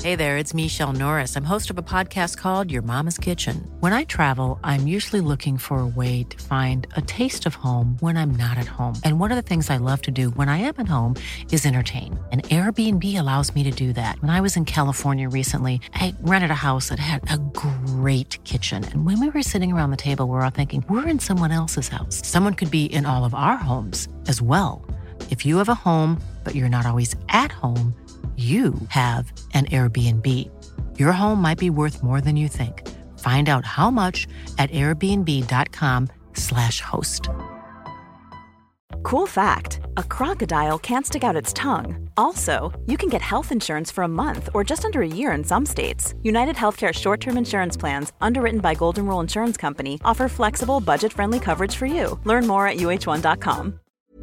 Hey there, it's Michelle Norris. I'm host of a podcast called Your Mama's Kitchen. When I travel, I'm usually looking for a way to find a taste of home when I'm not at home. And one of the things I love to do when I am at home is entertain. And Airbnb allows me to do that. When I was in California recently, I rented a house that had a great kitchen. And when we were sitting around the table, we were all thinking, we're in someone else's house. Someone could be in all of our homes as well. If you have a home, but you're not always at home, you have an Airbnb. Your home might be worth more than you think. Find out how much at airbnb.com/host. Cool fact, a crocodile can't stick out its tongue. Also, you can get health insurance for a month or just under a year in some states. United Healthcare short-term insurance plans, underwritten by Golden Rule Insurance Company, offer flexible, budget-friendly coverage for you. Learn more at uh1.com.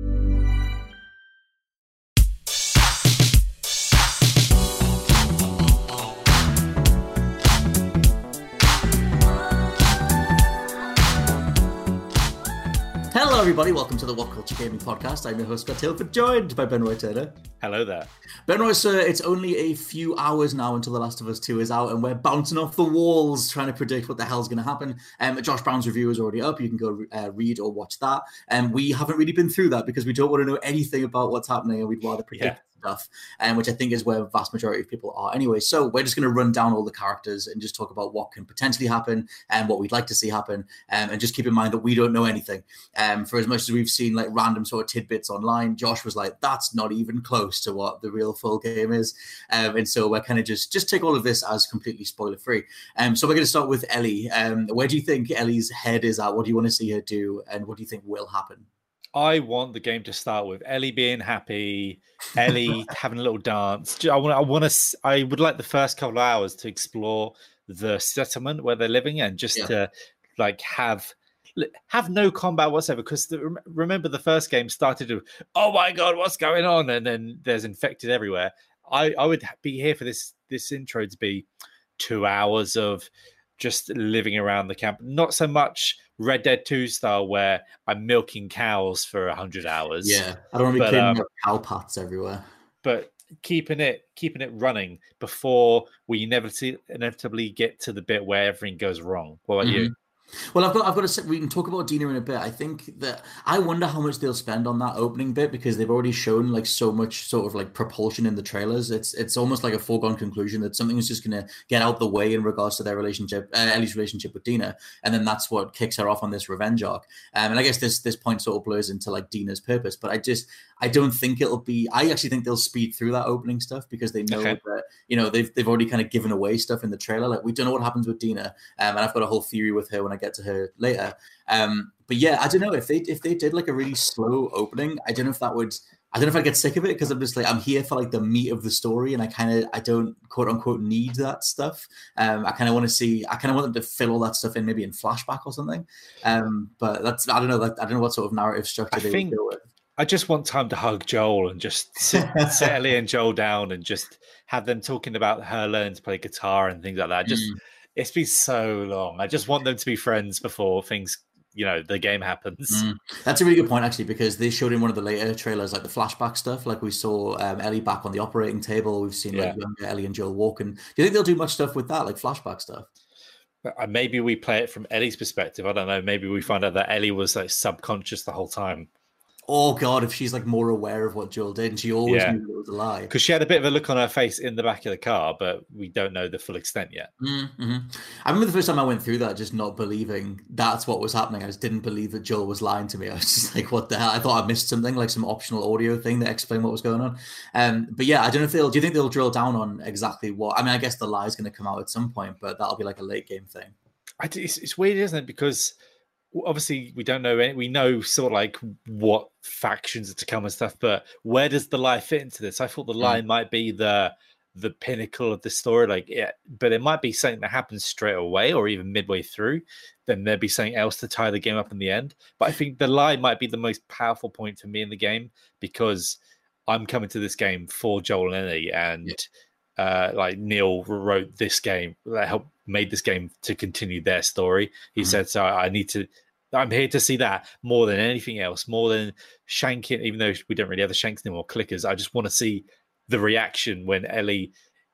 Hello, everybody. Welcome to the What Culture Gaming Podcast. I'm your host, Scott Tilford, joined by Ben Roy Turner. Hello there. Ben Roy, sir, it's only a few hours now until The Last of Us 2 is out, and we're bouncing off the walls trying to predict what the hell's going to happen. Josh Brown's review is already up. You can go read or watch that. We haven't really been through that because we don't want to know anything about what's happening, and we'd rather predict stuff, which I think is where the vast majority of people are anyway. So we're just going to run down all the characters and just talk about what can potentially happen and what we'd like to see happen, and just keep in mind that we don't know anything. For as much as we've seen like random sort of tidbits online, Josh was like, that's not even close to what the real full game is. And so we're kind of just take all of this as completely spoiler free. So we're going to start with Ellie. Where do you think Ellie's head is at? What do you want to see her do? And what do you think will happen? I want the game to start with Ellie being happy, Ellie having a little dance. I would like the first couple of hours to explore the settlement where they're living and just to like have no combat whatsoever. Because remember, the first game started with, oh my god, what's going on? And then there's infected everywhere. I would be here for this intro to be 2 hours of just living around the camp, not so much Red Dead 2 style where I'm milking cows for 100 hours. Yeah, I don't want to be cleaning up cow paths everywhere. But keeping it running before we inevitably get to the bit where everything goes wrong. What about you? Well, I've got to say, we can talk about Dina in a bit. I think that I wonder how much they'll spend on that opening bit because they've already shown like so much sort of like propulsion in the trailers. It's almost like a foregone conclusion that something is just going to get out the way in regards to their relationship, Ellie's relationship with Dina, and then that's what kicks her off on this revenge arc. And I guess this point sort of blurs into like Dina's purpose, but I don't think it'll be. I actually think they'll speed through that opening stuff because they know that they've already kind of given away stuff in the trailer. Like we don't know what happens with Dina, and I've got a whole theory with her when I get to her later. But yeah, I don't know if they did like a really slow opening. I don't know if I'd get sick of it because I'm just like I'm here for like the meat of the story, and I don't quote unquote need that stuff. I kind of want them to fill all that stuff in maybe in flashback or something. But I don't know what sort of narrative structure they would go with. I just want time to hug Joel and just sit Ellie and Joel down and just have them talking about her learning to play guitar and things like that. It's been so long. I just want them to be friends before things, the game happens. That's a really good point, actually, because they showed in one of the later trailers, like the flashback stuff. Like we saw Ellie back on the operating table. We've seen like younger Ellie and Joel walking. Do you think they'll do much stuff with that, like flashback stuff? Maybe we play it from Ellie's perspective. I don't know. Maybe we find out that Ellie was like subconscious the whole time. Oh god, if she's like more aware of what Joel did, and she always knew it was a lie. Because she had a bit of a look on her face in the back of the car, but we don't know the full extent yet. Mm-hmm. I remember the first time I went through that, just not believing that's what was happening. I just didn't believe that Joel was lying to me. I was just like, what the hell? I thought I missed something, like some optional audio thing that explained what was going on. But yeah, I don't know if do you think they'll drill down on exactly what? I mean, I guess the lie is going to come out at some point, but that'll be like a late game thing. It's weird, isn't it? Because obviously we don't know we know sort of like what factions are to come and stuff, but where does the lie fit into this? I thought the lie might be the pinnacle of the story, but it might be something that happens straight away or even midway through. Then there'd be something else to tie the game up in the end. But I think the lie might be the most powerful point for me in the game because I'm coming to this game for Joel and Ellie, and like Neil wrote this game, that helped made this game to continue their story. He said, so I'm here to see that more than anything else, more than shanking, even though we don't really have the shanks anymore, clickers. I just want to see the reaction when Ellie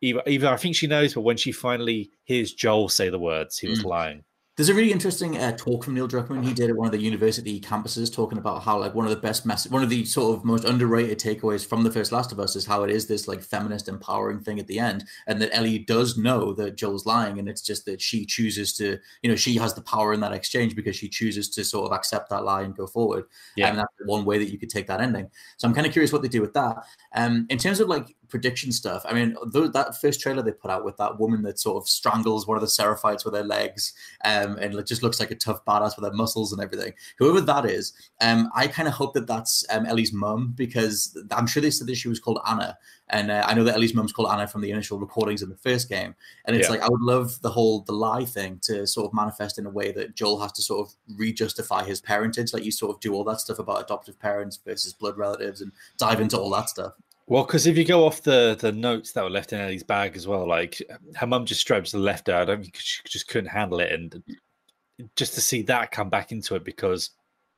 either I think she knows, but when she finally hears Joel say the words, he was lying. There's a really interesting talk from Neil Druckmann he did at one of the university campuses, talking about how like one of the sort of most underrated takeaways from the first Last of Us is how it is this like feminist empowering thing at the end, and that Ellie does know that Joel's lying, and it's just that she chooses to, she has the power in that exchange because she chooses to sort of accept that lie and go forward. Yeah, and that's one way that you could take that ending. So I'm kind of curious what they do with that. In terms of like prediction stuff, I mean, that first trailer they put out with that woman that sort of strangles one of the Seraphites with her legs, and it just looks like a tough badass with her muscles and everything. Whoever that is, I kind of hope that that's Ellie's mum, because I'm sure they said that she was called Anna, and I know that Ellie's mum's called Anna from the initial recordings of the first game. And it's like, I would love the lie thing to sort of manifest in a way that Joel has to sort of re-justify his parentage. Like you sort of do all that stuff about adoptive parents versus blood relatives and dive into all that stuff. Well, because if you go off the notes that were left in Ellie's bag as well, like her mum just straight to left her. I don't think she just couldn't handle it, and just to see that come back into it, because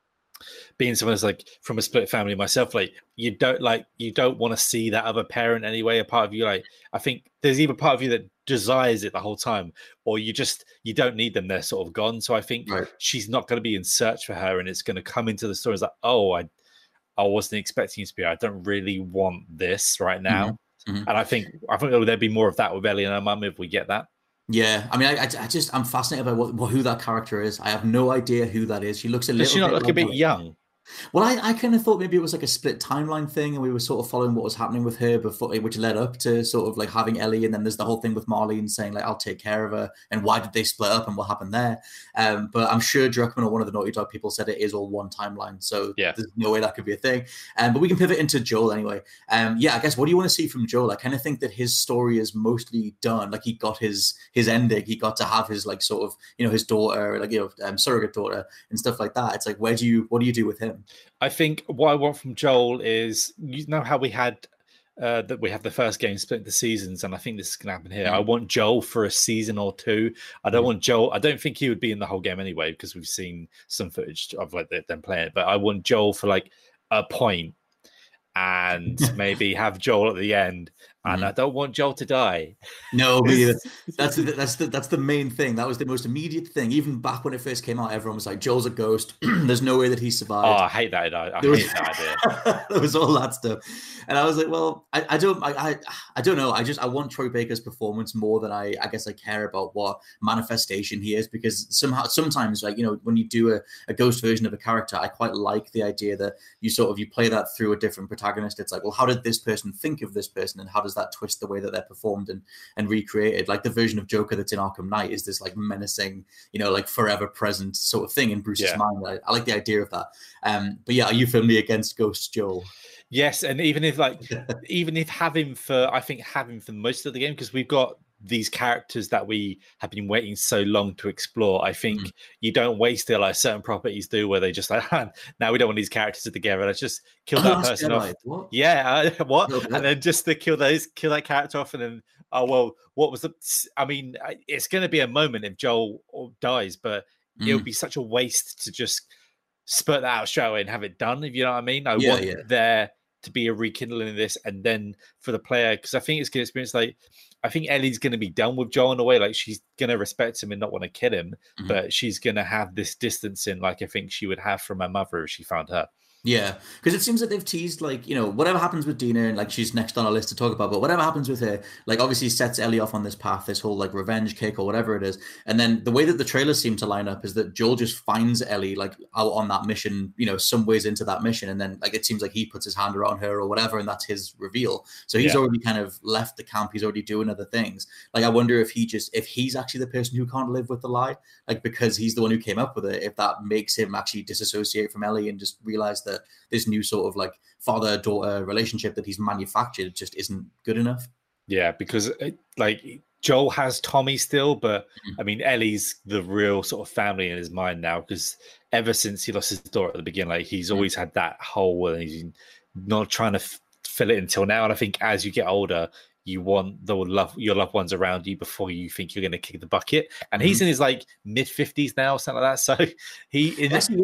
being someone who's like from a split family myself, like you don't want to see that other parent anyway. A part of you, like I think there's either part of you that desires it the whole time, or you don't need them. They're sort of gone. So I think she's not going to be in search for her, and it's going to come into the story. It's like, oh, I wasn't expecting you to be. I don't really want this right now. And I think there'd be more of that with Ellie and her mum if we get that. Yeah, I mean, I'm fascinated by who that character is. I have no idea who that is. She looks a little. Does she not look a bit young? Well, I kind of thought maybe it was like a split timeline thing, and we were sort of following what was happening with her before, which led up to sort of like having Ellie, and then there's the whole thing with Marlene saying like, "I'll take care of her," and why did they split up and what happened there? But I'm sure Druckmann or one of the Naughty Dog people said it is all one timeline, so there's no way that could be a thing. But we can pivot into Joel anyway. I guess what do you want to see from Joel? I kind of think that his story is mostly done. Like he got his ending. He got to have his like sort of his daughter, like surrogate daughter and stuff like that. It's like what do you do with him? I think what I want from Joel is, how we had that we have the first game split the seasons, and I think this is going to happen here. I want Joel for a season or two. I don't want Joel. I don't think he would be in the whole game anyway, because we've seen some footage of like them playing it. But I want Joel for like a point, and maybe have Joel at the end. And I don't want Joel to die. No, that's the main thing. That was the most immediate thing. Even back when it first came out, everyone was like, "Joel's a ghost. There's no way that he survived." Oh, I hate that. I hate that idea. There was all that stuff, and I was like, "Well, I don't know. I want Troy Baker's performance more than I guess I care about what manifestation he is, because sometimes like when you do a ghost version of a character, I quite like the idea that you play that through a different protagonist. It's like, well, how did this person think of this person, and how does that twist the way that they're performed and recreated? Like the version of Joker that's in Arkham Knight is this like menacing, like forever present sort of thing in Bruce's mind. I like the idea of that. But yeah, are you firmly against Ghost Joel? Yes, and even if having for most of the game, because we've got these characters that we have been waiting so long to explore. I think you don't waste it like certain properties do, where they just like, now we don't want these characters together. Let's just kill that person off. What? Yeah, what? Okay. And then just to kill that character off, and then what was the? I mean, it's going to be a moment if Joel dies, but it would be such a waste to just spurt that out straight away and have it done. If you know what I mean, I want there to be a rekindling of this, and then for the player, because I think it's going to experience like. I think Ellie's going to be done with Joel in a way. Like she's going to respect him and not want to kill him, but she's going to have this distancing, like I think she would have from her mother if she found her. Yeah, because it seems that they've teased, like, whatever happens with Dina, and like she's next on our list to talk about, but whatever happens with her, like obviously sets Ellie off on this path, this whole like revenge kick or whatever it is. And then the way that the trailers seem to line up is that Joel just finds Ellie like out on that mission, some ways into that mission. And then like it seems like he puts his hand around her or whatever, and that's his reveal. So he's already kind of left the camp. He's already doing other things. Like I wonder if he's actually the person who can't live with the lie, like because he's the one who came up with it, if that makes him actually disassociate from Ellie and just realize that this new sort of like father-daughter relationship that he's manufactured just isn't good enough. Yeah, because like Joel has Tommy still, but I mean, Ellie's the real sort of family in his mind now, because ever since he lost his daughter at the beginning, like he's always had that hole and he's not trying to fill it until now. And I think as you get older, you want your loved ones around you before you think you're going to kick the bucket. And he's in his like mid-50s now, something like that. So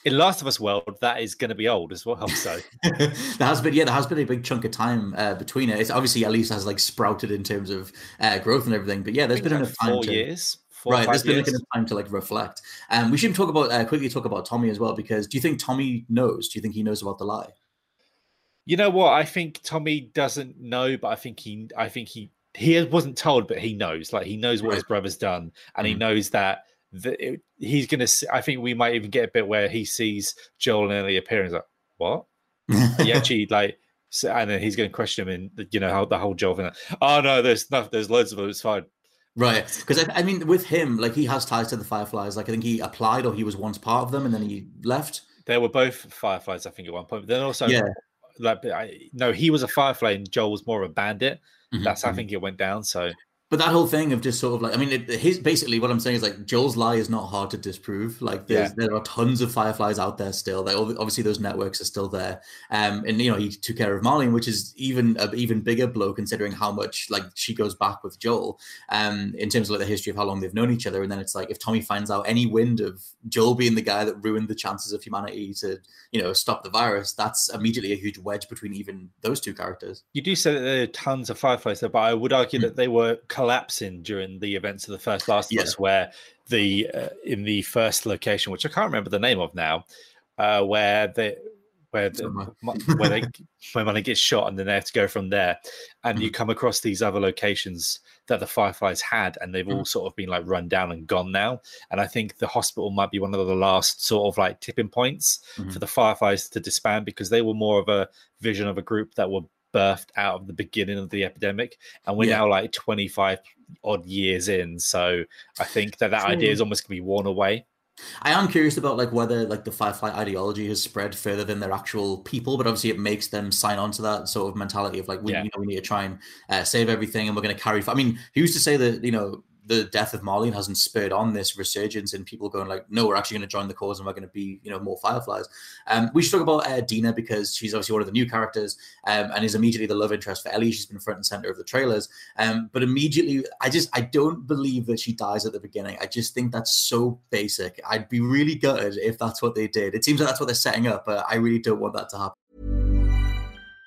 in Last of Us world, that is going to be old as well. So there has been a big chunk of time between it. It's obviously at least has like sprouted in terms of growth and everything. But yeah, there's been enough time 4 years. Right, there's been like enough time to like reflect. We should talk about quickly talk about Tommy as well, because do you think Tommy knows? Do you think he knows about the lie? You know what? I think Tommy doesn't know, but I think he wasn't told, but he knows. Like he knows what his brother's done, and he knows that he's gonna. I think we might even get a bit where he sees Joel and Ellie appearing. He's like, what? He actually like, so, and then he's going to question him, and you know how the whole Joel thing. Oh no, there's loads of them. It's fine. Right, because I mean, with him, like he has ties to the Fireflies. Like I think he applied, or he was once part of them, and then he left. They were both Fireflies, I think, at one point. But then also, no, he was a Firefly, and Joel was more of a bandit. That's how I think it went down. So, but that whole thing of just sort of like, I mean, his basically what I'm saying is like Joel's lie is not hard to disprove. Like there are tons of Fireflies out there still. Like obviously those networks are still there. And you know, he took care of Marlene, which is even an even bigger blow considering how much like she goes back with Joel. In terms of like the history of how long they've known each other. And then it's like if Tommy finds out any wind of Joel being the guy that ruined the chances of humanity to, you know, stop the virus, that's immediately a huge wedge between even those two characters. You do say that there are tons of Fireflies there, but I would argue that they were collapsing during the events of the first Last of Us, where in the first location, which I can't remember the name of now, where Marlene gets shot and then they have to go from there, and you come across these other locations that the Fireflies had, and they've all sort of been like run down and gone now. And I think the hospital might be one of the last sort of like tipping points for the Fireflies to disband, because they were more of a vision of a group that were birthed out of the beginning of the epidemic, and we're now like 25 odd years in, so I think that idea is almost gonna be worn away. I am curious about like whether like the Firefly ideology has spread further than their actual people, but obviously it makes them sign on to that sort of mentality of like we need to try and save everything, and we're going to carry. I mean, who's to say that, you know, the death of Marlene hasn't spurred on this resurgence and people going like, no, we're actually going to join the cause and we're going to be, you know, more Fireflies. We should talk about Dina, because she's obviously one of the new characters and is immediately the love interest for Ellie. She's been front and center of the trailers. But immediately, I don't believe that she dies at the beginning. I just think that's so basic. I'd be really gutted if that's what they did. It seems like that's what they're setting up, but I really don't want that to happen.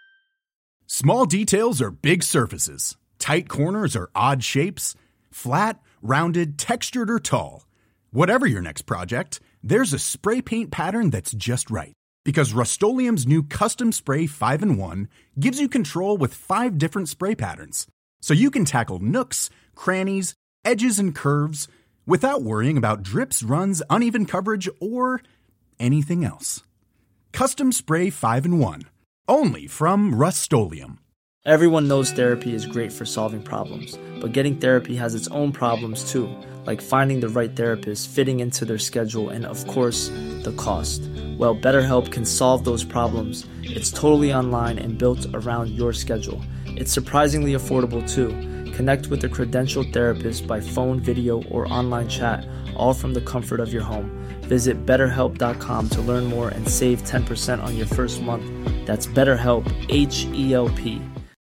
Small details are big surfaces. Tight corners are odd shapes. Flat, rounded, textured, or tall. Whatever your next project, there's a spray paint pattern that's just right. Because Rust-Oleum's new Custom Spray 5-in-1 gives you control with 5 different spray patterns. So you can tackle nooks, crannies, edges, and curves without worrying about drips, runs, uneven coverage, or anything else. Custom Spray 5-in-1. Only from Rust-Oleum. Everyone knows therapy is great for solving problems, but getting therapy has its own problems too, like finding the right therapist, fitting into their schedule, and of course, the cost. Well, BetterHelp can solve those problems. It's totally online and built around your schedule. It's surprisingly affordable too. Connect with a credentialed therapist by phone, video, or online chat, all from the comfort of your home. Visit BetterHelp.com to learn more and save 10% on your first month. That's BetterHelp, H-E-L-P.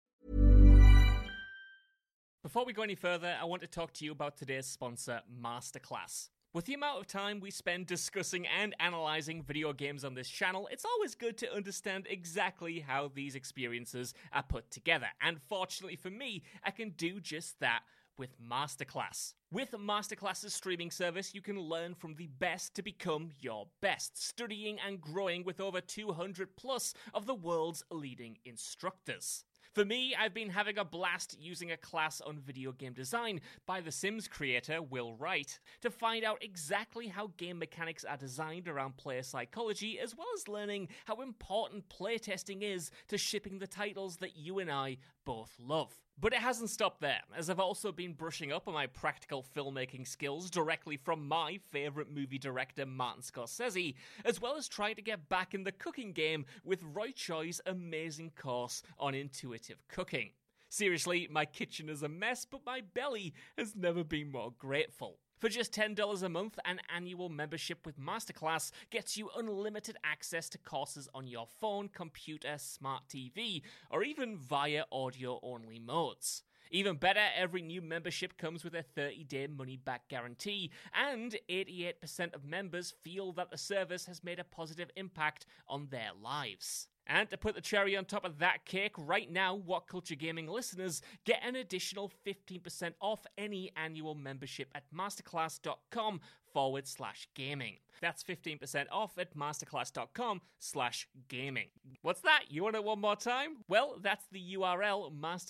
Before we go any further, I want to talk to you about today's sponsor, Masterclass. With the amount of time we spend discussing and analyzing video games on this channel, it's always good to understand exactly how these experiences are put together. And fortunately for me, I can do just that with Masterclass. With Masterclass's streaming service, you can learn from the best to become your best, studying and growing with over 200 plus of the world's leading instructors. For me, I've been having a blast using a class on video game design by The Sims creator Will Wright to find out exactly how game mechanics are designed around player psychology, as well as learning how important playtesting is to shipping the titles that you and I both love. But it hasn't stopped there, as I've also been brushing up on my practical filmmaking skills directly from my favourite movie director Martin Scorsese, as well as trying to get back in the cooking game with Roy Choi's amazing course on intuitive cooking. Seriously, my kitchen is a mess, but my belly has never been more grateful. For just $10 a month, an annual membership with Masterclass gets you unlimited access to courses on your phone, computer, smart TV, or even via audio-only modes. Even better, every new membership comes with a 30-day money-back guarantee, and 88% of members feel that the service has made a positive impact on their lives. And to put the cherry on top of that cake, right now, What Culture Gaming listeners get an additional 15% off any annual membership at masterclass.com/gaming. That's 15% off at masterclass.com/gaming. What's that? You want it one more time? Well, that's the URL,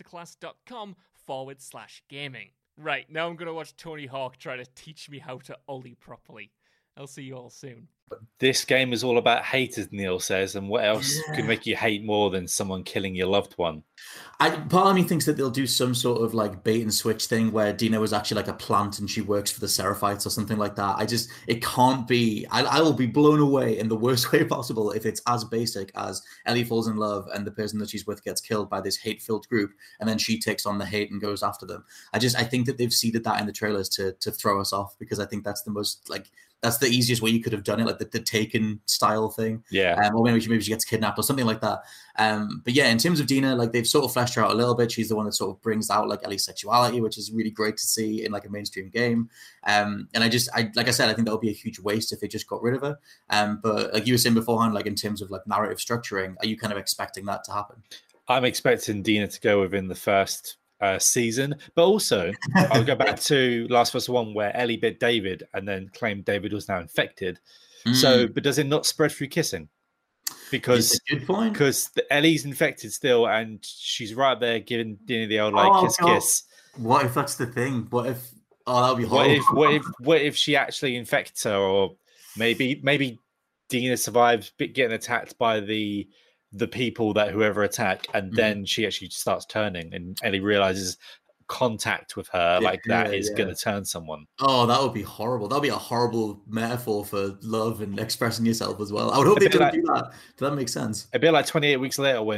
masterclass.com/gaming. Right, now I'm going to watch Tony Hawk try to teach me how to ollie properly. I'll see you all soon. This game is all about hate, as Neil says, and what else could make you hate more than someone killing your loved one? Part of me thinks that they'll do some sort of like bait and switch thing where Dina was actually like a plant and she works for the Seraphites or something like that. It can't be. I will be blown away in the worst way possible if it's as basic as Ellie falls in love and the person that she's with gets killed by this hate-filled group, and then she takes on the hate and goes after them. I think that they've seeded that in the trailers to throw us off, because I think that's the most like. That's the easiest way you could have done it, like the Taken style thing. Yeah. Or maybe she gets kidnapped or something like that. But yeah, in terms of Dina, like they've sort of fleshed her out a little bit. She's the one that sort of brings out like Ellie's sexuality, which is really great to see in like a mainstream game. And like I said, I think that would be a huge waste if they just got rid of her. But like you were saying beforehand, like in terms of like narrative structuring, are you kind of expecting that to happen? I'm expecting Dina to go within the first season, but also I'll go back to Last of Us 1 where Ellie bit David and then claimed David was now infected. So, but does it not spread through kissing? Because good point. Because Ellie's infected still, and she's right there giving Dina the old like kiss. What if that's the thing? What if? Oh, that would be horrible. What if she actually infects her, or maybe Dina survives getting attacked by the people that whoever attack, and then she actually starts turning, and Ellie realizes contact with her is going to turn someone. Oh, that would be horrible. That would be a horrible metaphor for love and expressing yourself as well. I would hope they don't do that. Does that make sense? A bit like 28 Weeks Later when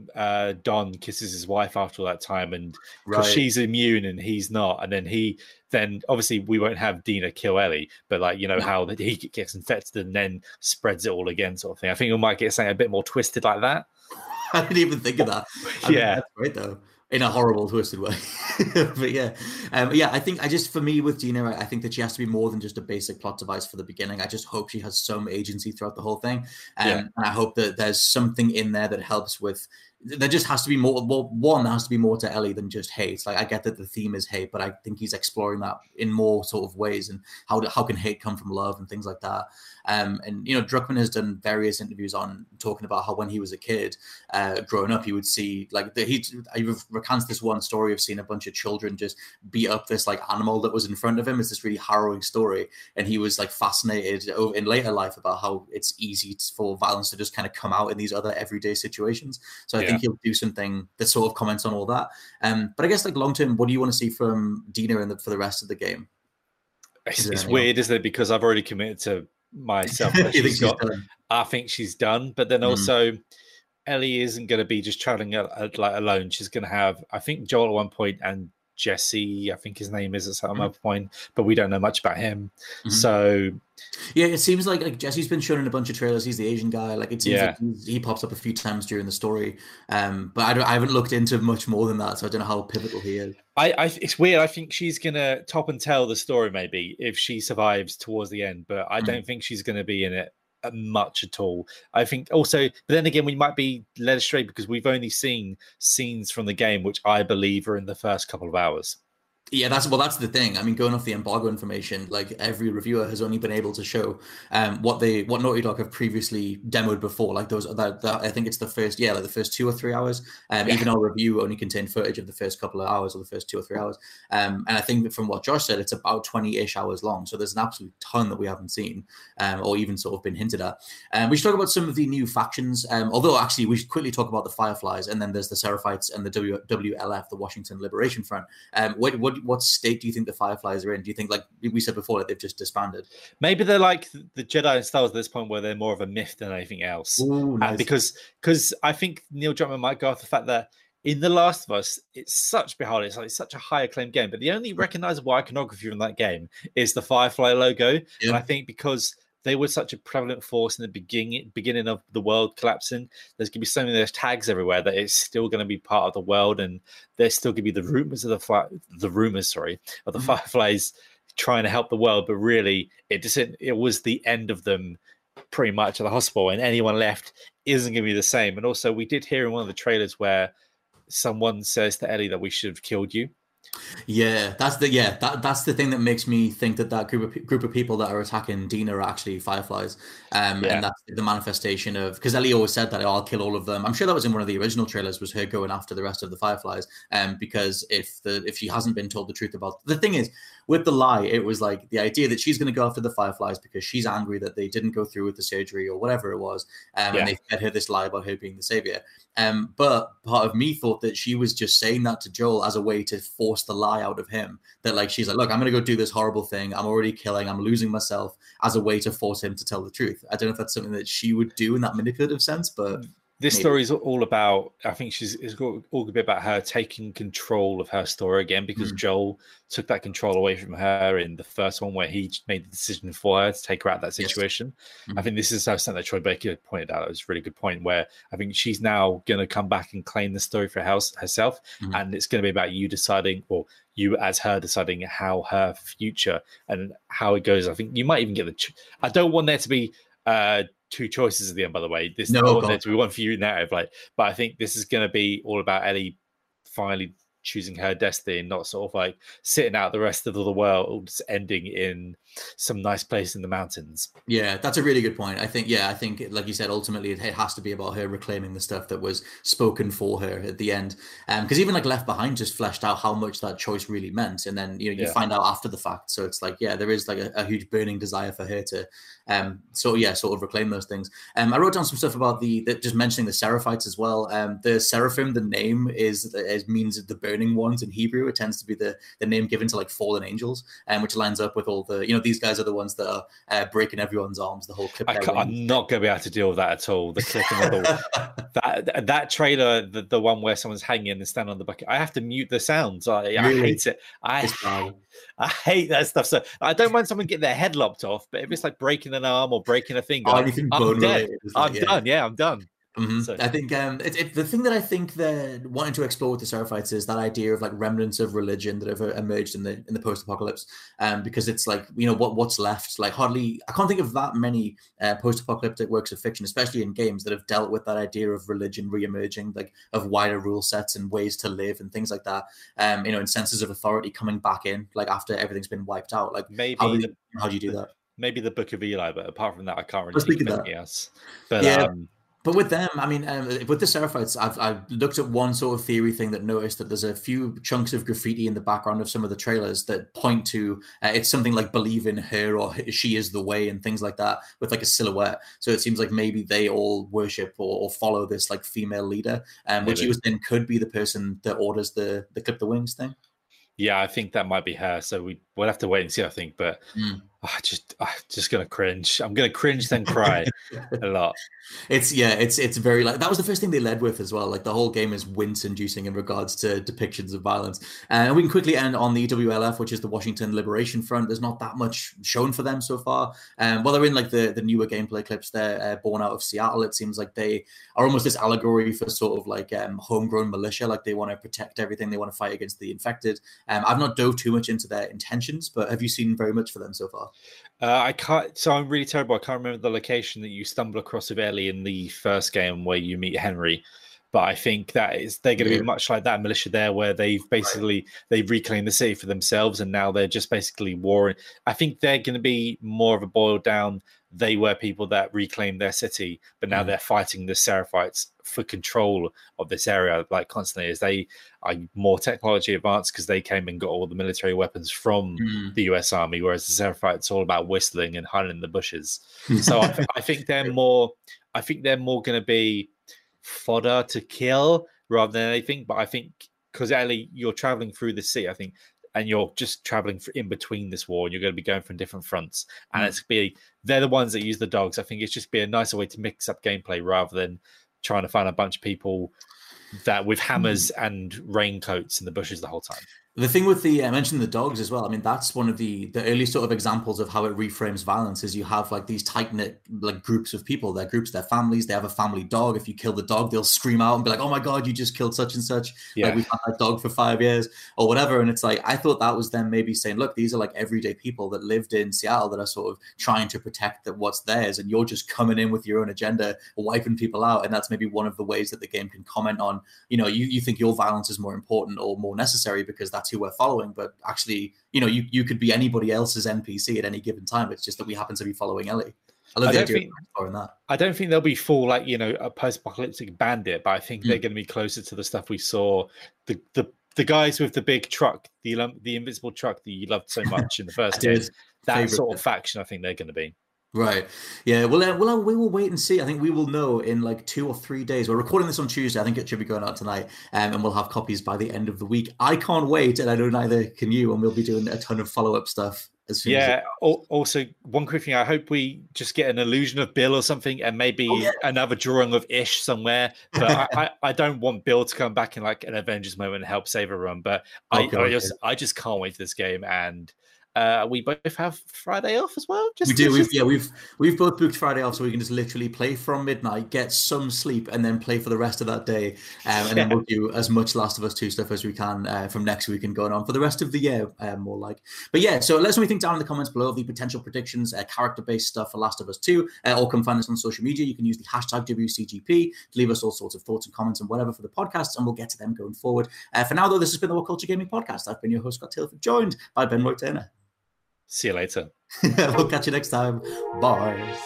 Don kisses his wife after all that time, and because she's immune and he's not, and then obviously we won't have Dina kill Ellie, but like how that he gets infected and then spreads it all again, sort of thing. I think we might get something a bit more twisted like that. I didn't even think of that. That's great though. In a horrible, twisted way. But I think for me with Dina, I think that she has to be more than just a basic plot device for the beginning. I just hope she has some agency throughout the whole thing. And I hope that there's something in there that helps with. There just has to be more. Well, one, there has to be more to Ellie than just hate. Like I get that the theme is hate, but I think he's exploring that in more sort of ways. And how can hate come from love and things like that. And Druckmann has done various interviews on talking about how when he was a kid, growing up, he would see like he recounts this one story of seeing a bunch of children just beat up this like animal that was in front of him. It's this really harrowing story, and he was like fascinated in later life about how it's easy for violence to just kind of come out in these other everyday situations. So I think he'll do something that sort of comments on all that. But I guess like long term, what do you want to see from Dina for the rest of the game? It's weird, isn't it? Because I've already committed to myself. I think she's done, but then also Ellie isn't going to be just traveling alone. She's going to have, I think, Joel at one point and Jesse, I think his name is at some other point, but we don't know much about him. So yeah, it seems like Jesse's been shown in a bunch of trailers. He's the Asian guy. Like it seems like he pops up a few times during the story. But I haven't looked into much more than that, so I don't know how pivotal he is. It's weird. I think she's gonna top and tell the story maybe if she survives towards the end, but I don't think she's gonna be in it much at all. I think also, but then again, we might be led astray because we've only seen scenes from the game, which I believe are in the first couple of hours. Yeah, that's the thing. I mean, going off the embargo information, like every reviewer has only been able to show what Naughty Dog have previously demoed before. Like those, I think it's the first 2 or 3 hours. Even our review only contained footage of the first couple of hours or the first 2 or 3 hours. And I think from what Josh said, it's about 20-ish hours long. So there's an absolute ton that we haven't seen or even sort of been hinted at. We should talk about some of the new factions. Although actually, we should quickly talk about the Fireflies, and then there's the Seraphites and the WLF, the Washington Liberation Front. What state do you think the Fireflies are in? Do you think, like we said before, that they've just disbanded? Maybe they're like the Jedi and Star Wars at this point, where they're more of a myth than anything else. Ooh, nice. Because I think Neil Druckmann might go off the fact that in The Last of Us, it's such such a high acclaimed game, but the only recognizable iconography from that game is the Firefly logo. Yeah. And I think because they were such a prevalent force in the beginning of the world collapsing. There's going to be so many of those tags everywhere that it's still going to be part of the world, and there's still going to be the rumors of the Fireflies trying to help the world, but really it was the end of them pretty much at the hospital, and anyone left isn't going to be the same. And also, we did hear in one of the trailers where someone says to Ellie that we should have killed you. That's the thing that makes me think that group of people that are attacking Dina are actually Fireflies, and that's the manifestation of, because Ellie always said that, I'll kill all of them. I'm sure that was in one of the original trailers, was her going after the rest of the Fireflies, because if she hasn't been told the truth about, the thing is with the lie, it was like the idea that she's going to go after the Fireflies because she's angry that they didn't go through with the surgery or whatever it was, and they fed her this lie about her being the savior. But part of me thought that she was just saying that to Joel as a way to force the lie out of him, that like she's like, look, I'm going to go do this horrible thing, I'm already killing, I'm losing myself, as a way to force him to tell the truth. I don't know if that's something that she would do in that manipulative sense, but this story is all about, I think it's all going to be about her taking control of her story again, because Joel took that control away from her in the first one, where he made the decision for her to take her out of that situation. I think this is something that Troy Baker pointed out. It was a really good point, where I think she's now going to come back and claim the story for herself, and it's going to be about you deciding, or you as her deciding how her future and how it goes. I think you might even get I don't want there to be two choices at the end, by the way. This I want there to be one for you narrative, but I think this is going to be all about Ellie finally choosing her destiny, and not sort of like sitting out the rest of the world, ending in some nice place in the mountains. Yeah, that's a really good point. I think like you said, ultimately it has to be about her reclaiming the stuff that was spoken for her at the end. Because even like Left Behind just fleshed out how much that choice really meant, and then you find out after the fact. So it's like, there is like a huge burning desire for her to sort of reclaim those things. I wrote down some stuff about just mentioning the Seraphites as well. The Seraphim, the name means the burning ones in Hebrew. It tends to be the name given to like fallen angels, which lines up with all the, these guys are the ones that are breaking everyone's arms. The whole clip. I'm not going to be able to deal with that at all. The clipping of that trailer, the one where someone's hanging and standing on the bucket. I have to mute the sounds. I hate it. I hate that stuff. So I don't mind someone getting their head lopped off, but if it's like breaking an arm or breaking a finger, I'm dead. I'm done. Yeah, I'm done. So. I think the thing that I think they're wanting to explore with the Seraphites is that idea of like remnants of religion that have emerged in the post-apocalypse, because it's like, what's left. Like I can't think of that many post-apocalyptic works of fiction, especially in games, that have dealt with that idea of religion re-emerging, like of wider rule sets and ways to live and things like that. And senses of authority coming back in, like after everything's been wiped out. Like maybe how do you do that? Maybe the Book of Eli, but apart from that, I can't really think of anything else. But But with them, I mean, with the Seraphites, I've looked at one sort of theory thing that noticed that there's a few chunks of graffiti in the background of some of the trailers that point to it's something like believe in her, or she is the way, and things like that, with like a silhouette. So it seems like maybe they all worship or follow this like female leader, which then could be the person that orders the clip the wings thing. Yeah, I think that might be her. So we'll have to wait and see, I think. But I'm just going to cringe. I'm going to cringe, then cry a lot. It's very like, that was the first thing they led with as well. Like the whole game is wince inducing in regards to depictions of violence. And we can quickly end on the WLF, which is the Washington Liberation Front. There's not that much shown for them so far. Well, they're in like the newer gameplay clips. They're born out of Seattle. It seems like they are almost this allegory for sort of like homegrown militia. Like they want to protect everything. They want to fight against the infected. I've not dove too much into their intentions, but have you seen very much for them so far? I can't. So I'm really terrible. I can't remember the location that you stumble across with Ellie in the first game where you meet Henry. But I think they're going to be much like that militia there, where they've reclaimed the city for themselves, and now they're just basically warring. I think they're going to be more of a boiled down. They were people that reclaimed their city, but now they're fighting the Seraphites for control of this area, like constantly, as they are more technology advanced, because they came and got all the military weapons from the US Army, whereas the Seraphites all about whistling and hiding in the bushes. So I think they're more. I think they're more going to be fodder to kill rather than anything. But I think because Ellie, you're traveling through the sea, I think, and you're just traveling in between this war, and you're going to be going from different fronts, and they're the ones that use the dogs. I think it's just be a nicer way to mix up gameplay rather than trying to find a bunch of people that with hammers and raincoats in the bushes the whole time. The thing with the I mentioned the dogs as well. I mean, that's one of the early sort of examples of how it reframes violence. Is you have like these tight knit like groups of people. They're groups, they're families. They have a family dog. If you kill the dog, they'll scream out and be like, "Oh my god, you just killed such and such!" Yeah. Like we've had that dog for 5 years or whatever. And it's like I thought that was them maybe saying, "Look, these are like everyday people that lived in Seattle that are sort of trying to protect what's theirs, and you're just coming in with your own agenda, wiping people out." And that's maybe one of the ways that the game can comment on. You think your violence is more important or more necessary because that's who we're following, but actually, you could be anybody else's NPC at any given time. It's just that we happen to be following Ellie. I love the idea of that. I don't think they'll be full like a post-apocalyptic bandit, but I think they're going to be closer to the stuff we saw. The guys with the big truck, the invisible truck that you loved so much in the first game, that sort of faction. I think they're going to be. Right. Yeah. Well, we will wait and see. I think we will know in like 2 or 3 days. We're recording this on Tuesday. I think it should be going out tonight, and we'll have copies by the end of the week. I can't wait, and I know neither can you. And we'll be doing a ton of follow-up stuff as soon as also, one quick thing. I hope we just get an illusion of Bill or something, and maybe another drawing of Ish somewhere. But I don't want Bill to come back in like an Avengers moment and help save everyone. But I just can't wait for this game. And we both have Friday off as well. We do. We've both booked Friday off, so we can just literally play from midnight, get some sleep, and then play for the rest of that day. And then we'll do as much Last of Us 2 stuff as we can from next week and going on for the rest of the year, more like. But yeah, so let us know what you think down in the comments below of the potential predictions, character-based stuff for Last of Us 2. Or come find us on social media. You can use the hashtag WCGP to leave us all sorts of thoughts and comments and whatever for the podcast, and we'll get to them going forward. For now, though, this has been the What Culture Gaming Podcast. I've been your host, Scott Tilford, joined by Ben Roy-Turner. See you later. We'll catch you next time. Bye.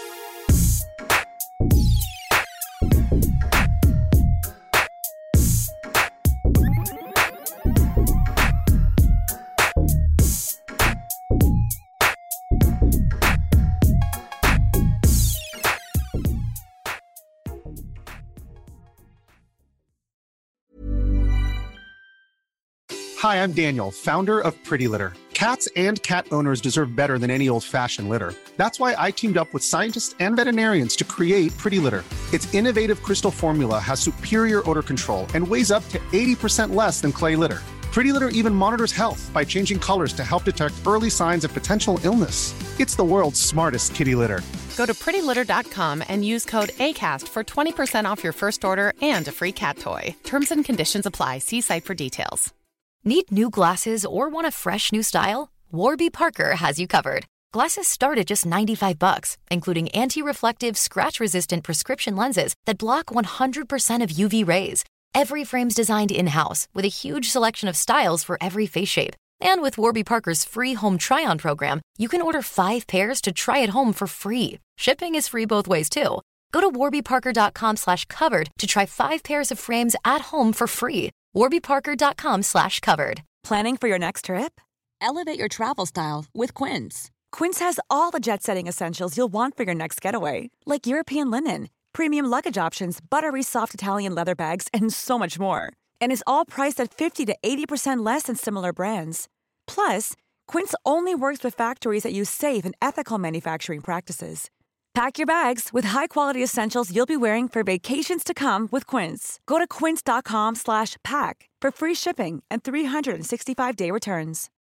Hi, I'm Daniel, founder of Pretty Litter. Cats and cat owners deserve better than any old-fashioned litter. That's why I teamed up with scientists and veterinarians to create Pretty Litter. Its innovative crystal formula has superior odor control and weighs up to 80% less than clay litter. Pretty Litter even monitors health by changing colors to help detect early signs of potential illness. It's the world's smartest kitty litter. Go to prettylitter.com and use code ACAST for 20% off your first order and a free cat toy. Terms and conditions apply. See site for details. Need new glasses or want a fresh new style? Warby Parker has you covered. Glasses start at just $95, including anti-reflective, scratch-resistant prescription lenses that block 100% of UV rays. Every frame's designed in-house with a huge selection of styles for every face shape. And with Warby Parker's free home try-on program, you can order 5 pairs to try at home for free. Shipping is free both ways, too. Go to warbyparker.com/covered to try 5 pairs of frames at home for free. warbyparker.com/covered. Planning for your next trip? Elevate your travel style with Quince. Quince has all the jet-setting essentials you'll want for your next getaway, like European linen, premium luggage options, buttery soft Italian leather bags, and so much more. And is all priced at 50 to 80% less than similar brands. Plus, Quince only works with factories that use safe and ethical manufacturing practices. Pack your bags with high-quality essentials you'll be wearing for vacations to come with Quince. Go to quince.com/pack for free shipping and 365-day returns.